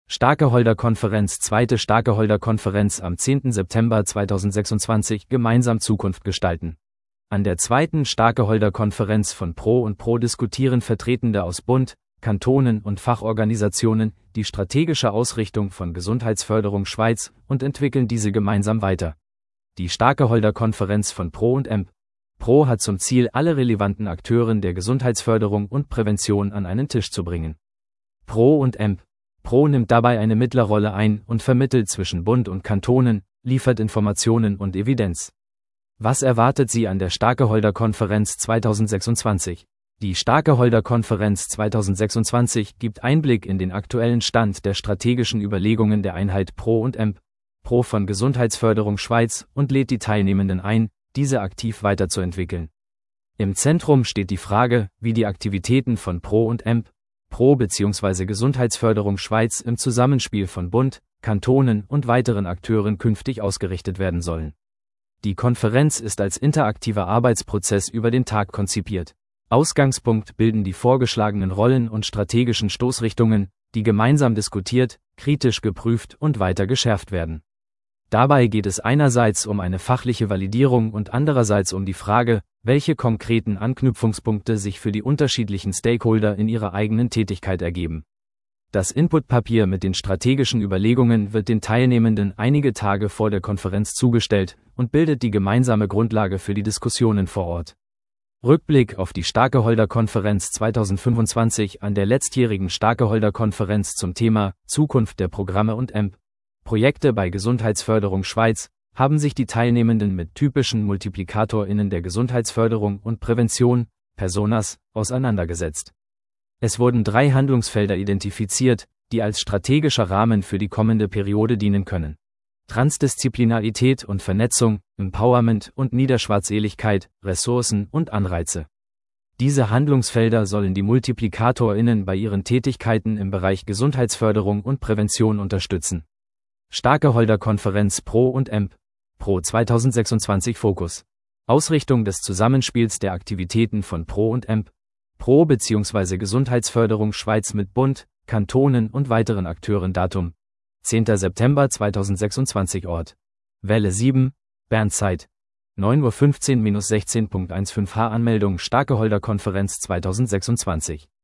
Starkeholder-Konferenz. Zweite Starkeholder-Konferenz am 10. September 2026. Gemeinsam Zukunft gestalten. An der zweiten Starkeholder-Konferenz von Pro und Pro diskutieren Vertretende aus Bund, Kantonen und Fachorganisationen die strategische Ausrichtung von Gesundheitsförderung Schweiz und entwickeln diese gemeinsam weiter. Die Starkeholder-Konferenz von Pro und EMP. Pro hat zum Ziel, alle relevanten Akteuren der Gesundheitsförderung und Prävention an einen Tisch zu bringen. Pro und EMP. Pro nimmt dabei eine Mittlerrolle ein und vermittelt zwischen Bund und Kantonen, liefert Informationen und Evidenz. Was erwartet Sie an der Starkeholder-Konferenz 2026? Die Starkeholder-Konferenz 2026 gibt Einblick in den aktuellen Stand der strategischen Überlegungen der Einheit Pro und EMP, Pro von Gesundheitsförderung Schweiz und lädt die Teilnehmenden ein, diese aktiv weiterzuentwickeln. Im Zentrum steht die Frage, wie die Aktivitäten von Pro und EMP, Pro bzw. Gesundheitsförderung Schweiz im Zusammenspiel von Bund, Kantonen und weiteren Akteuren künftig ausgerichtet werden sollen. Die Konferenz ist als interaktiver Arbeitsprozess über den Tag konzipiert. Ausgangspunkt bilden die vorgeschlagenen Rollen und strategischen Stoßrichtungen, die gemeinsam diskutiert, kritisch geprüft und weiter geschärft werden. Dabei geht es einerseits um eine fachliche Validierung und andererseits um die Frage, welche konkreten Anknüpfungspunkte sich für die unterschiedlichen Stakeholder in ihrer eigenen Tätigkeit ergeben. Das Inputpapier mit den strategischen Überlegungen wird den Teilnehmenden einige Tage vor der Konferenz zugestellt und bildet die gemeinsame Grundlage für die Diskussionen vor Ort. Rückblick auf die Starkeholder-Konferenz 2025. An der letztjährigen Starkeholder-Konferenz zum Thema Zukunft der Programme und EMP. Projekte bei Gesundheitsförderung Schweiz haben sich die Teilnehmenden mit typischen MultiplikatorInnen der Gesundheitsförderung und Prävention, Personas, auseinandergesetzt. Es wurden 3 Handlungsfelder identifiziert, die als strategischer Rahmen für die kommende Periode dienen können. Transdisziplinarität und Vernetzung, Empowerment und Niederschwarzseligkeit, Ressourcen und Anreize. Diese Handlungsfelder sollen die MultiplikatorInnen bei ihren Tätigkeiten im Bereich Gesundheitsförderung und Prävention unterstützen. Starkeholder-Konferenz Pro und EMP. Pro 2026 Fokus. Ausrichtung des Zusammenspiels der Aktivitäten von Pro und EMP. Pro bzw. Gesundheitsförderung Schweiz mit Bund, Kantonen und weiteren Akteuren. Datum 10. September 2026. Ort Welle 7, Bernzeit 9:15 – 16:15 H. Anmeldung Starkeholder-Konferenz 2026.